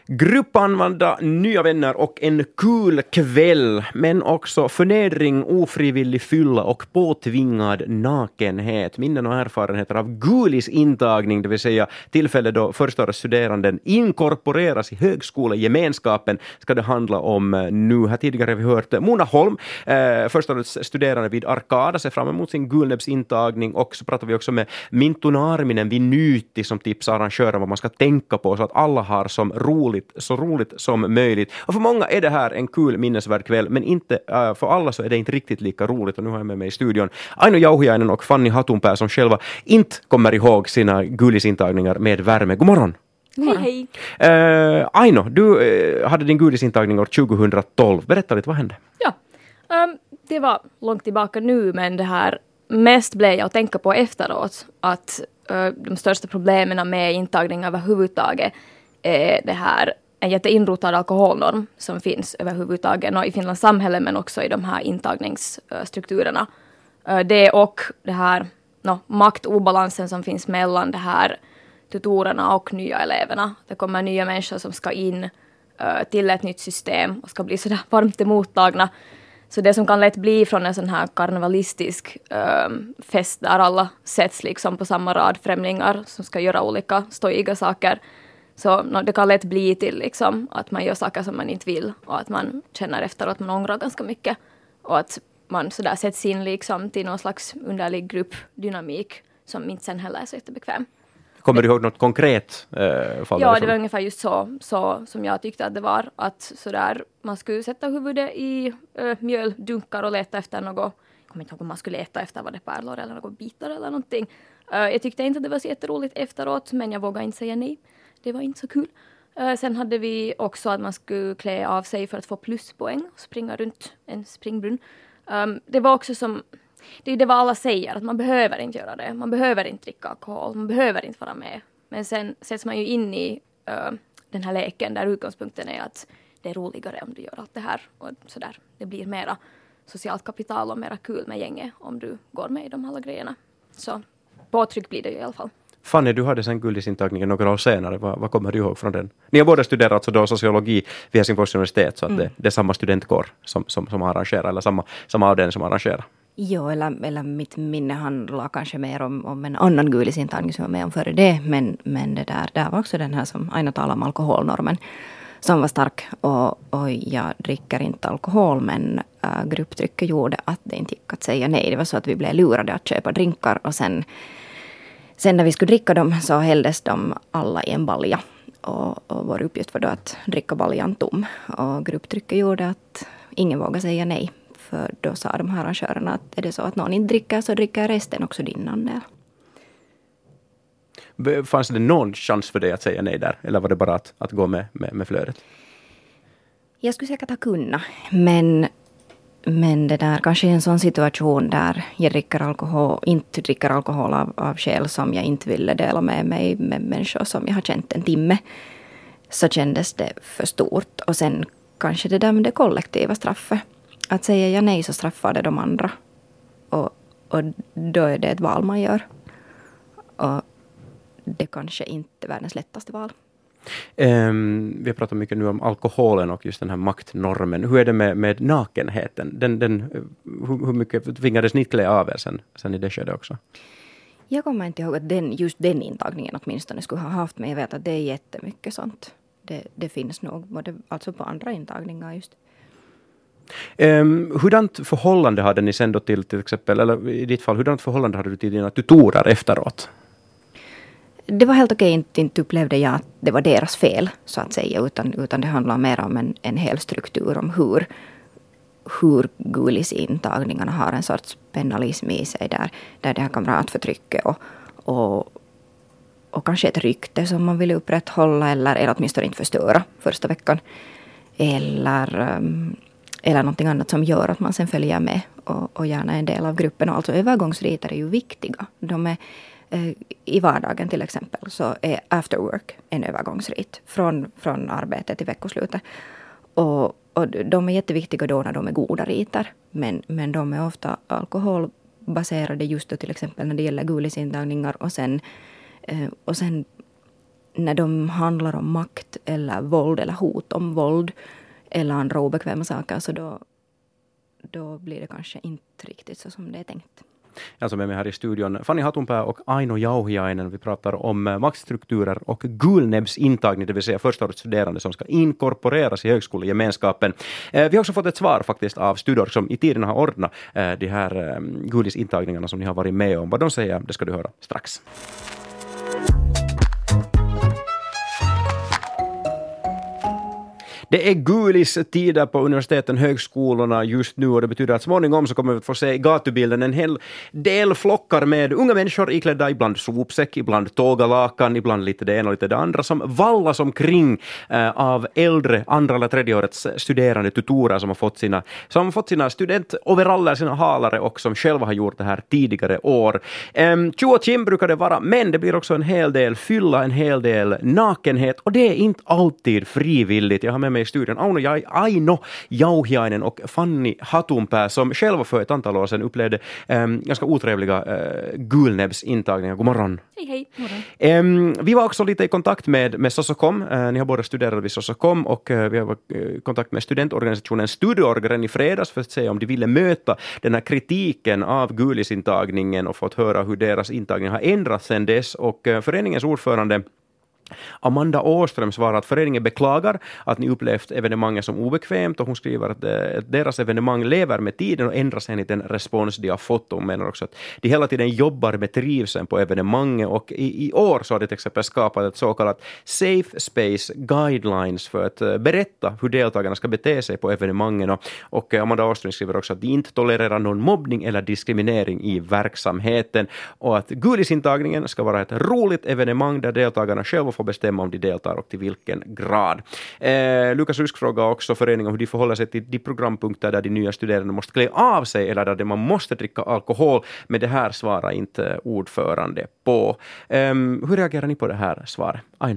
Gruppanvända nya vänner och en kul kväll, men också förnedring, ofrivillig fylla och påtvingad nakenhet. Minnen och erfarenheter av Gulis intagning, det vill säga tillfälle då förstaårsstuderanden inkorporeras i högskolegemenskapen, ska det handla om nu. Här tidigare har vi hört Mona Holm, förstaårsstuderande vid Arkada, ser fram emot sin Gulnebs intagning, och så pratar vi också med Minttu Naarminen vid Nyti som tipsar arrangörer vad man ska tänka på så att alla har så roligt som möjligt. Och för många är det här en kul minnesvärd kväll, men inte för alla så är det inte riktigt lika roligt. Och nu har jag med mig i studion Aino Jauhiainen och Fanny Hatunpää som själva inte kommer ihåg sina Gulisintagningar med värme. God morgon! Hej, hej! Aino, du hade din Gulisintagning år 2012. Berätta lite, vad hände? Ja, det var långt tillbaka nu, men det här mest blev jag att tänka på efteråt att de största problemen med intagning överhuvudtaget är det här en jätteinrotad alkoholnorm som finns överhuvudtaget och i Finlands samhälle, men också i de här intagningsstrukturerna. Det och det här maktobalansen som finns mellan det här tutorerna och nya eleverna. Det kommer nya människor som ska in till ett nytt system och ska bli sådär varmt emottagna. Så det som kan lätt bli från en sån här karnevalistisk fest där alla sätts liksom på samma rad, främlingar som ska göra olika stojiga saker. Så det kan lätt bli till liksom att man gör saker som man inte vill och att man känner efter att man ångrar ganska mycket. Och att man sådär sätts in liksom till någon slags underlig gruppdynamik som inte sen heller är så jättebekväm. Kommer du ihåg något konkret fall? Ja, det var ungefär just så som jag tyckte att det var. Att sådär, man skulle sätta huvudet i mjöldunkar och leta efter något. Jag kommer inte ihåg om man skulle leta efter vad det pärlor eller något bitar eller någonting. Jag tyckte inte att det var så jätteroligt efteråt, men jag vågade inte säga nej. Det var inte så kul. Sen hade vi också att man skulle klä av sig för att få pluspoäng och springa runt en springbrunn. Det var också som... Det är det vad alla säger, att man behöver inte göra det. Man behöver inte dricka alkohol, man behöver inte vara med. Men sen sätts man ju in i den här leken där utgångspunkten är att det är roligare om du gör allt det här. Och sådär. Det blir mera socialt kapital och mera kul med gänget om du går med i de alla grejerna. Så påtryck blir det ju i alla fall. Fanny, du hade sen Gulisintagningen några år senare. Vad kommer du ihåg från den? Ni har båda studerat alltså då sociologi vid Helsingfors universitet, så att det är samma studentkår som arrangerar, eller samma avdelning som arrangerar. Jo, eller mitt minne handlar kanske mer om en annan Gulisintagning som var med om före det. Men det där var också den här som Aina talade om, alkoholnormen, som var stark. Och jag dricker inte alkohol, men grupptrycket gjorde att det inte gick att säga nej. Det var så att vi blev lurade att köpa drinkar, och sen när vi skulle dricka dem så hälldes de alla i en balja. Och vår uppgift var då att dricka baljan tom. Och grupptrycket gjorde att ingen vågade säga nej. För då sa de här arrangörerna att är det så att någon inte dricker så dricker resten också din andel. Fanns det någon chans för dig att säga nej där? Eller var det bara att gå med flödet? Jag skulle säkert ha kunnat. Men det där kanske är en sån situation där jag inte dricker alkohol av skäl som jag inte ville dela med mig med människor som jag har känt en timme. Så kändes det för stort. Och sen kanske det där med det kollektiva straffet. Att säga ja nej så straffar det de andra. Och då är det ett val man gör. Och det kanske inte är världens lättaste val. Vi har pratat mycket nu om alkoholen och just den här maktnormen. Hur är det med nakenheten? Hur mycket tvingades ni klä av er sen i det skedet också? Jag kommer inte ihåg att just den intagningen åtminstone skulle ha haft. Men jag vet att det är jättemycket sånt. Det finns nog både alltså på andra intagningar just. Hurdant förhållande hade ni sen då till exempel, eller i ditt fall, hurdant förhållande hade du till dina tutorer efteråt? Det var helt okej, inte upplevde jag att det var deras fel så att säga, utan det handlar mer om en hel struktur om hur Gulis-intagningarna har en sorts penalism i sig där det här kamratförtrycket och kanske ett rykte som man vill upprätthålla eller åtminstone inte förstöra första veckan eller någonting annat som gör att man sen följer med och gärna är en del av gruppen. Och alltså övergångsriter är ju viktiga. De är i vardagen till exempel så är after work en övergångsrit från arbetet till veckoslutet. Och de är jätteviktiga då när de är goda riter. Men de är ofta alkoholbaserade just då till exempel när det gäller Gulisintagningar. Och sen när de handlar om makt eller våld eller hot om våld eller andra obekväma saker, så då blir det kanske inte riktigt så som det är tänkt. Alltså med mig här i studion Fanny Hatunpää och Aino Jauhiainen. Vi pratar om maktstrukturer och gulnäbbsintagning, det vill säga förstaårsstuderande som ska inkorporeras i högskolegemenskapen. Vi har också fått ett svar faktiskt av Studor som i tiden har ordnat de här gulisintagningarna som ni har varit med om. Vad de säger, det ska du höra strax. Det är gulis tider på universiteten, högskolorna just nu, och det betyder att småningom så kommer vi att få se i gatubilden en hel del flockar med unga människor iklädda ibland sopsäck, ibland tågalakan, ibland lite det ena och lite det andra, som vallas omkring av äldre andra eller tredje årets studerande tutorer som har fått sina studentoveraller, sina halare, och som själva har gjort det här tidigare år. 20 brukar det vara, men det blir också en hel del fylla, en hel del nakenhet, och det är inte alltid frivilligt. Jag har med mig i studion Aino Jauhiainen och Fanny Hatunpää som själva för ett antal år sedan upplevde ganska otrevliga gulnäbbsintagningar. God morgon. Hej. Morgon. Vi var också lite i kontakt med Sosocom. Ni har båda studerat vid Sosocom, och vi har varit i kontakt med studentorganisationen Studorgren i fredags för att se om de ville möta den här kritiken av gulisintagningen och fått höra hur deras intagning har ändrats sedan dess. Och föreningens ordförande Amanda Åström svarar att föreningen beklagar att ni upplevt evenemanget som obekvämt, och hon skriver att deras evenemang lever med tiden och ändras enligt den respons de har fått. Och menar också att de hela tiden jobbar med trivseln på evenemanget, och i år så har det till exempel skapat ett så kallat Safe Space Guidelines för att berätta hur deltagarna ska bete sig på evenemangen. Och Amanda Åström skriver också att de inte tolererar någon mobbning eller diskriminering i verksamheten, och att gulisintagningen ska vara ett roligt evenemang där deltagarna själva får bestämma om de deltar och till vilken grad. Lukas Rusk frågar också föreningen hur de förhåller sig till de programpunkter där de nya studerande måste klä av sig eller där man måste dricka alkohol, men det här svarar inte ordförande på. Hur reagerar ni på det här svaret? Aino?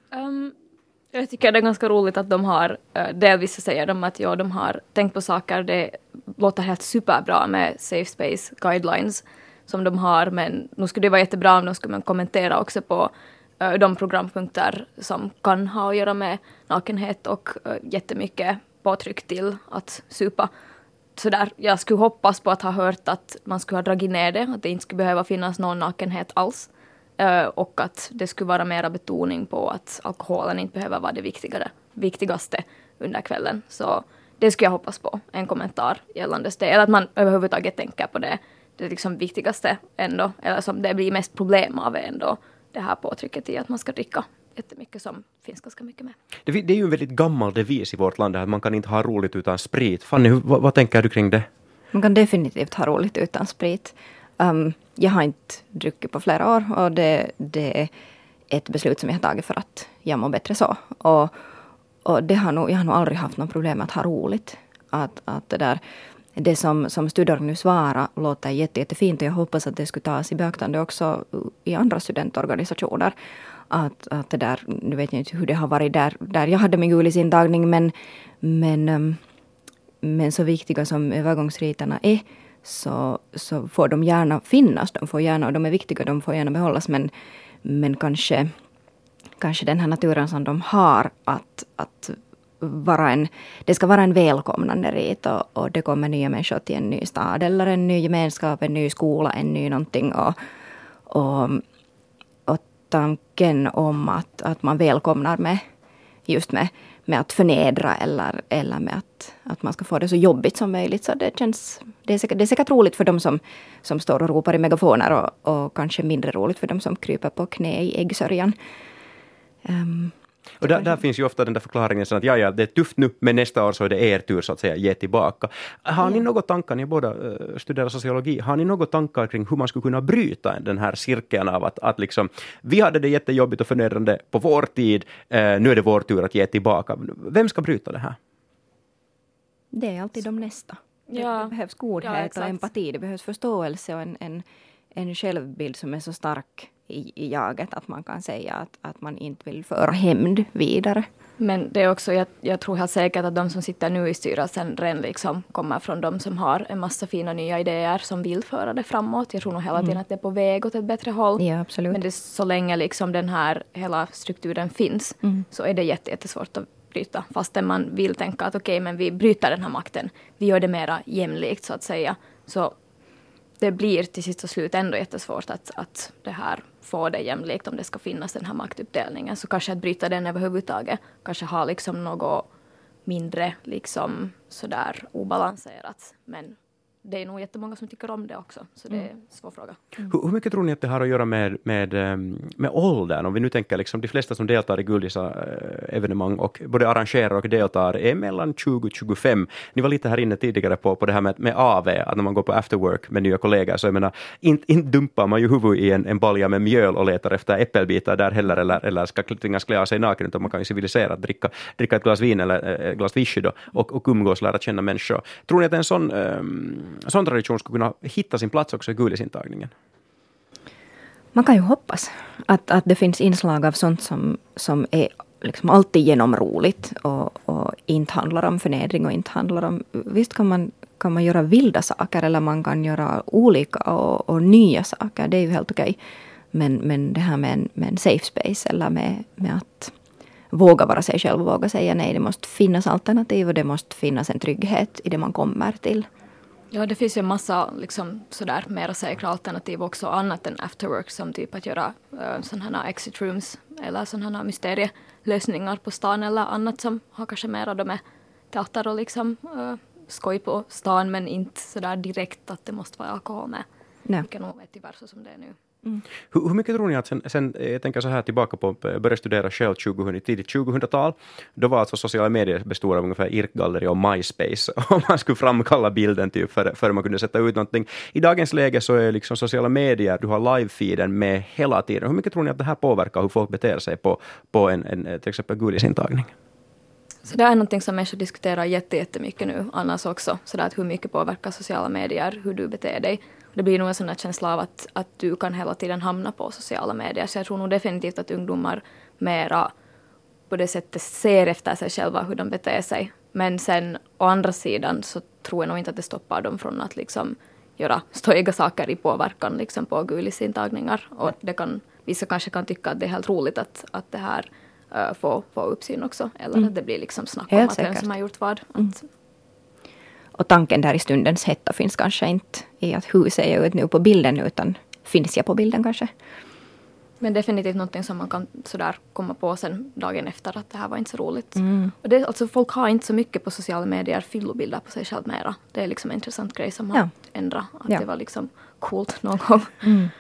Jag tycker det är ganska roligt att de har, delvis säger de att de har tänkt på saker. Det låter helt superbra med Safe Space Guidelines som de har, men nu skulle det vara jättebra om de skulle kommentera också på de programpunkter som kan ha att göra med nakenhet och jättemycket påtryck till att supa. Så där, jag skulle hoppas på att ha hört att man skulle ha dragit ner det, att det inte skulle behöva finnas någon nakenhet alls. Och att det skulle vara mera betoning på att alkoholen inte behöver vara det viktigaste under kvällen. Så det skulle jag hoppas på, en kommentar gällande det. Eller att man överhuvudtaget tänker på det. Det är liksom viktigaste ändå, eller som det blir mest problem av ändå. Det här påtrycket i att man ska dricka jättemycket, som finns ganska mycket med. Det är ju en väldigt gammal devis i vårt land att man kan inte ha roligt utan sprit. Fanny, vad tänker du kring det? Man kan definitivt ha roligt utan sprit. Jag har inte druckit på flera år, och det är ett beslut som jag har tagit för att jag mår bättre så. Och jag har nog aldrig haft något problem att ha roligt. Att det som Studor nu svarar låter jättefint, och jag hoppas att det skulle tas i beaktande också i andra studentorganisationer. Att det där, nu vet jag inte hur det har varit där jag hade min gulisintagning, men så viktiga som övergångsritarna är, så får de gärna finnas, och de är viktiga, de får gärna behållas, men kanske den här naturen som de har att det ska vara en välkomnande rit, och det kommer nya människor till en ny stad eller en ny gemenskap, en ny skola, en ny någonting, och tanken om att man välkomnar med att förnedra eller med att man ska få det så jobbigt som möjligt, så det är säkert roligt för dem som står och ropar i megafoner, och kanske mindre roligt för dem som kryper på knä i äggsörjan. Och där finns ju ofta den där förklaringen att ja, det är tufft nu, men nästa år så är det er tur så att säga, ge tillbaka. Har ni något tankar, ni båda studerar sociologi, har ni något tankar kring hur man skulle kunna bryta den här cirkeln av att liksom, vi hade det jättejobbigt och förnedrande på vår tid, nu är det vår tur att ge tillbaka. Vem ska bryta det här? Det är alltid de nästa. Ja. Det behövs godhet och empati, det behövs förståelse och en självbild som är så stark i jaget att man kan säga att man inte vill föra hämnd vidare. Men det är också, jag tror helt säkert att de som sitter nu i styrelsen redan liksom kommer från de som har en massa fina nya idéer som vill föra det framåt. Jag tror nog hela tiden att det är på väg åt ett bättre håll. Ja, absolut. Men det, så länge liksom den här hela strukturen finns så är det jättesvårt att bryta. Fastän man vill tänka att okej, men vi bryter den här makten. Vi gör det mera jämlikt så att säga. Så det blir till sist och slut ändå jättesvårt att det här få det jämlikt om det ska finnas den här maktuppdelningen. Så kanske att bryta den överhuvudtaget kanske ha liksom något mindre liksom sådär obalanserat. Men det är nog jättemånga som tycker om det också. Så det är en svår fråga. Hur mycket tror ni att det har att göra med åldern? Om vi nu tänker liksom de flesta som deltar i Guldisa-evenemang och både arrangerar och deltar är mellan 20-25. Ni var lite här inne tidigare på det här med AV, att när man går på afterwork med nya kollegor så jag menar, inte dumpar man ju huvud i en balja med mjöl och letar efter äppelbitar där heller eller ska tvingas klä av sig naken, utan man kan ju civiliserat dricka ett glas vin eller ett glas vichy då och umgås, lära känna människor. Tror ni att en sån tradition skulle kunna hitta sin plats också i Gulisintagningen? Man kan ju hoppas att det finns inslag av sånt som är liksom alltid genom roligt och inte handlar om förnedring och inte handlar om... Visst kan man göra vilda saker eller man kan göra olika och nya saker. Det är ju helt okej. Men det här med en safe space eller med att våga vara sig själv och våga säga nej. Det måste finnas alternativ och det måste finnas en trygghet i det man kommer till. Ja, det finns ju en massa liksom, sådär, mera säkra alternativ också annat än afterwork, som typ att göra sådana här exit rooms eller sådana här mysterielösningar på stan eller annat som har kanske mera med teater och liksom skoj på stan, men inte sådär direkt att det måste vara alkohol med. Nej. Vilket nog är tyvärr så som det är nu. Hur mycket tror ni att sen jag tänker så här tillbaka på, började studera själv tidigt 2000-tal, då var alltså sociala medier bestod av ungefär IRC-galleri och MySpace, om man skulle framkalla bilden typ för man kunde sätta ut någonting. I dagens läge så är liksom sociala medier, du har live-feeden med hela tiden. Hur mycket tror ni att det här påverkar hur folk beter sig på en till exempel Gulisintagning? Så det är någonting som människor diskuterar jättemycket nu annars också, så att hur mycket påverkar sociala medier, hur du beter dig. Det blir nog en sån här känsla av att du kan hela tiden hamna på sociala medier. Så jag tror nog definitivt att ungdomar mera på det sättet ser efter sig själva hur de beter sig. Men sen å andra sidan så tror jag nog inte att det stoppar dem från att liksom göra stöiga saker i påverkan liksom på Gulisintagningar. Och vissa kanske kan tycka att det är helt roligt att det här får uppsyn också. Eller att det blir liksom snack om att vem som har gjort vad. Och tanken där i stundens hetta finns kanske inte i att hur ser jag ut nu på bilden, utan finns jag på bilden kanske. Men definitivt någonting som man kan sådär komma på sen dagen efter att det här var inte så roligt. Och alltså folk har inte så mycket på sociala medier fyllobilder på sig själv mera. Det är liksom en intressant grej som har ändrat. Att det var liksom coolt någon gång.